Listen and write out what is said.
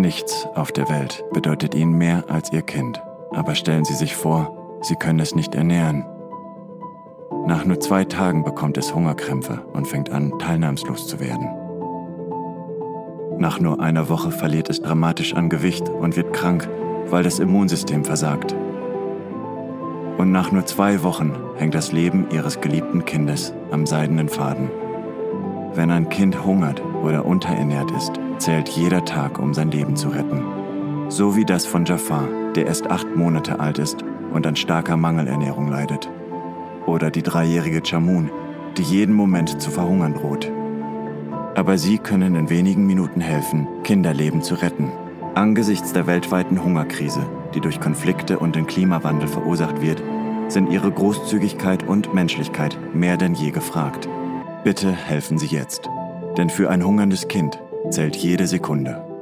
Nichts auf der Welt bedeutet ihnen mehr als ihr Kind. Aber stellen Sie sich vor, Sie können es nicht ernähren. Nach nur 2 Tagen bekommt es Hungerkrämpfe und fängt an, teilnahmslos zu werden. Nach nur einer Woche verliert es dramatisch an Gewicht und wird krank, weil das Immunsystem versagt. Und nach nur 2 Wochen hängt das Leben Ihres geliebten Kindes am seidenen Faden. Wenn ein Kind hungert oder unterernährt ist, zählt jeder Tag, um sein Leben zu retten. So wie das von Jafar, der erst 8 Monate alt ist und an starker Mangelernährung leidet. Oder die 3-jährige Chamun, die jeden Moment zu verhungern droht. Aber Sie können in wenigen Minuten helfen, Kinderleben zu retten. Angesichts der weltweiten Hungerkrise, die durch Konflikte und den Klimawandel verursacht wird, sind Ihre Großzügigkeit und Menschlichkeit mehr denn je gefragt. Bitte helfen Sie jetzt, denn für ein hungerndes Kind zählt jede Sekunde.